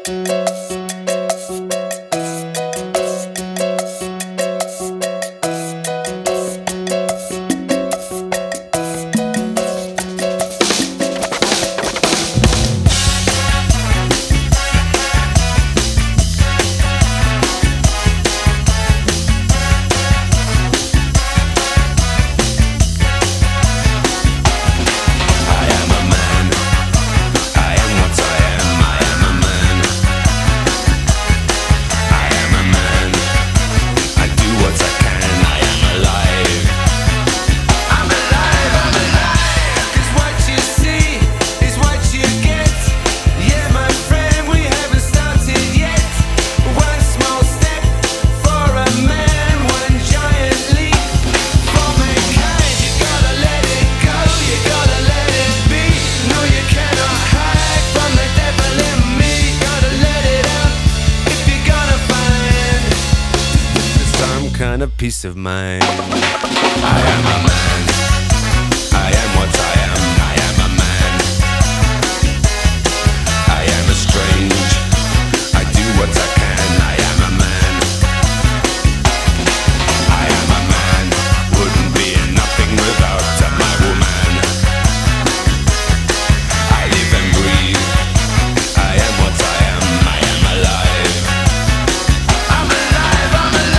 Kind of peace of mind. I am a man. I am what I am. I am a man. I am a strange. I do what I can. I am a man. I am a man. Wouldn't be nothing without my woman. I live and breathe. I am what I am. I am alive. I'm alive. I'm alive.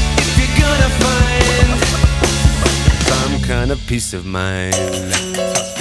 Kind of peace of mind.